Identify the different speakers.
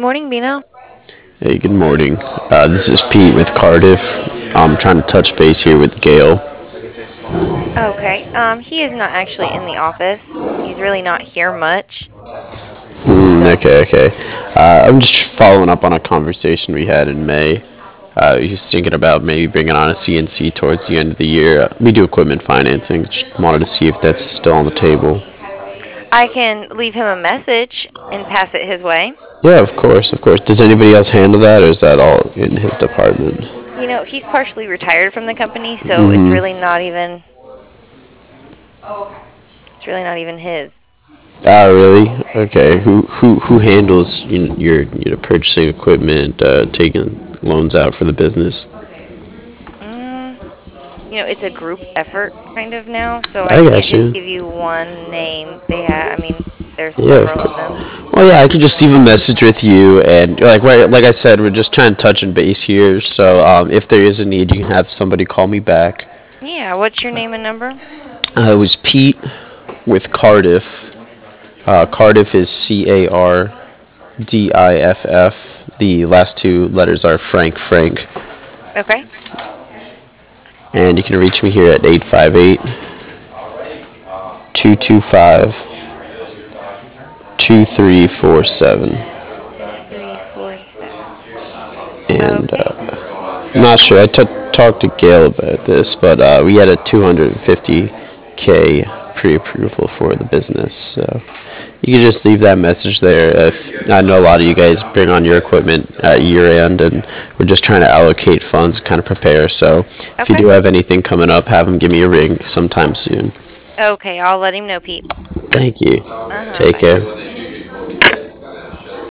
Speaker 1: morning, Bino.
Speaker 2: Hey, good morning. This is Pete with Cardiff. I'm trying to touch base here with Gail.
Speaker 1: Okay. He is not actually in the office. He's really not here much. So,
Speaker 2: Okay. I'm just following up on a conversation we had in May. He's thinking about maybe bringing on a CNC towards the end of the year. We do equipment financing. Just wanted to see if that's still on the table.
Speaker 1: I can leave him a message and pass it his way.
Speaker 2: Yeah, of course. Does anybody else handle that, or is that all in his department?
Speaker 1: He's partially retired from the company, so
Speaker 2: Mm-hmm.
Speaker 1: it's really not even his.
Speaker 2: Ah, really? Okay. Who handles your purchasing equipment, taking loans out for the business?
Speaker 1: Mm, it's a group effort kind of now, so I
Speaker 2: I
Speaker 1: can't
Speaker 2: got
Speaker 1: just
Speaker 2: you.
Speaker 1: give you one name. I mean, there's
Speaker 2: Yeah, of
Speaker 1: several of
Speaker 2: course.
Speaker 1: them.
Speaker 2: Well, yeah, I could just leave a message with you, and like I said, we're just trying to touch and base here. So if there is a need, you can have somebody call me back.
Speaker 1: Yeah, what's your name and number?
Speaker 2: It was Pete with Cardiff. Cardiff is Cardiff. The last two letters are Frank.
Speaker 1: Okay.
Speaker 2: And you can reach me here at 858 225 2347.
Speaker 1: 2347.
Speaker 2: And
Speaker 1: Okay.
Speaker 2: I'm not sure. Talked to Gail about this, but we had a 250K pre-approval for the business. So you can just leave that message there. If I know a lot of you guys bring on your equipment at year end, and we're just trying to allocate funds, kind of prepare. So if you
Speaker 1: Okay.
Speaker 2: do have anything coming up, have them give me a ring sometime soon.
Speaker 1: Okay, I'll let him know, Pete.
Speaker 2: Thank you.
Speaker 1: Uh-huh,
Speaker 2: Take
Speaker 1: bye.
Speaker 2: care.